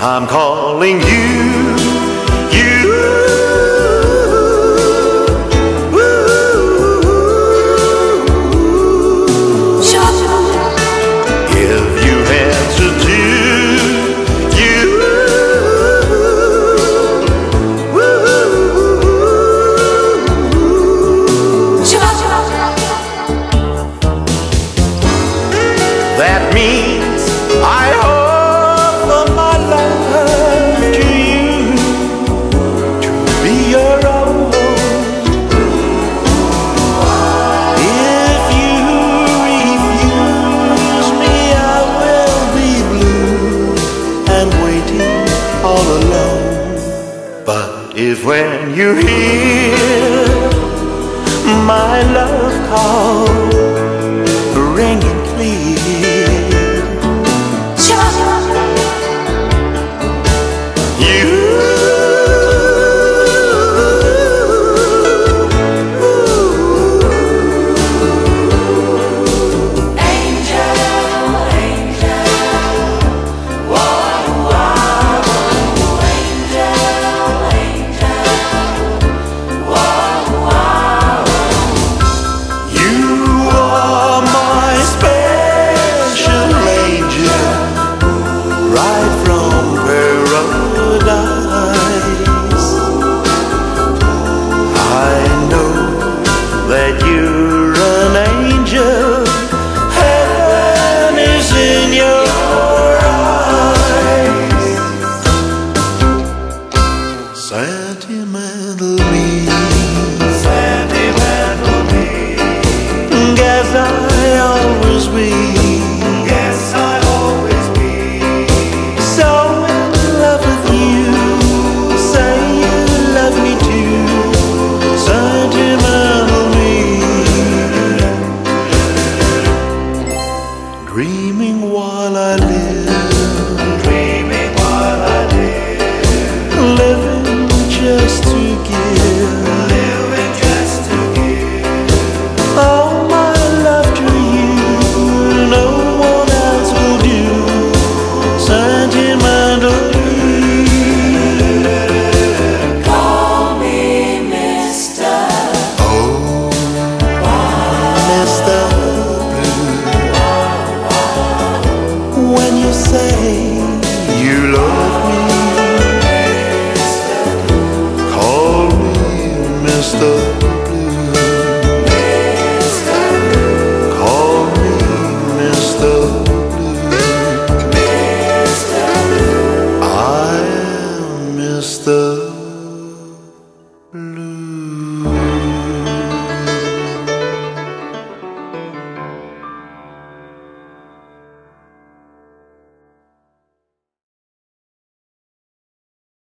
I'm calling you, you. If you answer to you, that means I offer my love to you, to be your own. If you refuse me, I will be blue and waiting all alone. But if when you hear my love call ringing clear, that you're an angel, heaven is in your eyes. Sentimental me, sentimental me, guess I always will.